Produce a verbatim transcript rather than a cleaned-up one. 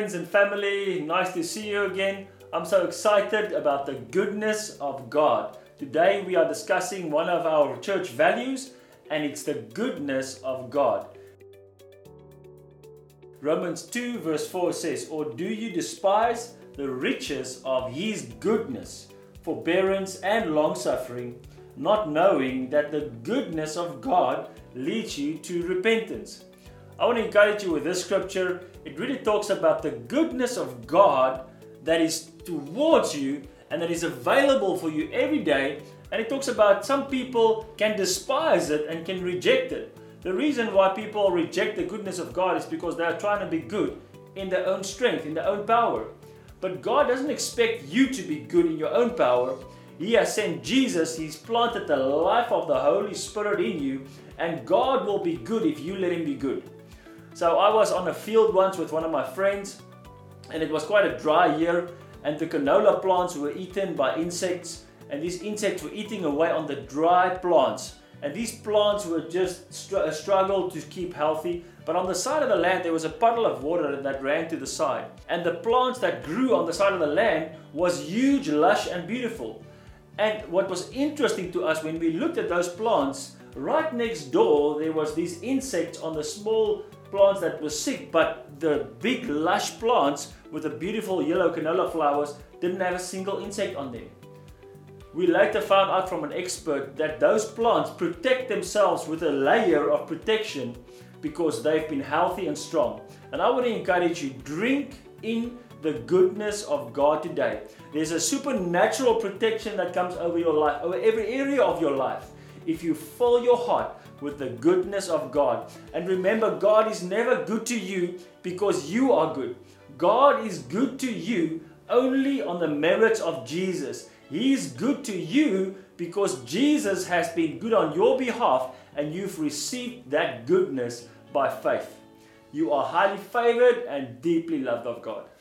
friends and family, nice to see you again. I'm so excited about the goodness of God. Today we are discussing one of our church values, and it's the goodness of God. Romans two verse four says, "Or do you despise the riches of His goodness, forbearance and long-suffering, not knowing that the goodness of God leads you to repentance?" I want to encourage you with this scripture. It really talks about the goodness of God that is towards you and that is available for you every day. And it talks about some people can despise it and can reject it. The reason why people reject the goodness of God is because they are trying to be good in their own strength, in their own power. But God doesn't expect you to be good in your own power. He has sent Jesus. He's planted the life of the Holy Spirit in you, and God will be good if you let Him be good. So I was on a field once with one of my friends, and it was quite a dry year, and the canola plants were eaten by insects, and these insects were eating away on the dry plants. And these plants were just str- a struggle to keep healthy. But on the side of the land, there was a puddle of water that ran to the side. And the plants that grew on the side of the land was huge, lush, and beautiful. And what was interesting to us when we looked at those plants, right next door, there was these insects on the small plants that were sick, but the big, lush plants with the beautiful yellow canola flowers didn't have a single insect on them. We later found out from an expert that those plants protect themselves with a layer of protection because they've been healthy and strong. And I want to encourage you, drink in the goodness of God today. There's a supernatural protection that comes over your life, over every area of your life, if you fill your heart with the goodness of God. And remember, God is never good to you because you are good. God is good to you only on the merits of Jesus. He is good to you because Jesus has been good on your behalf, and you've received that goodness by faith. You are highly favored and deeply loved of God.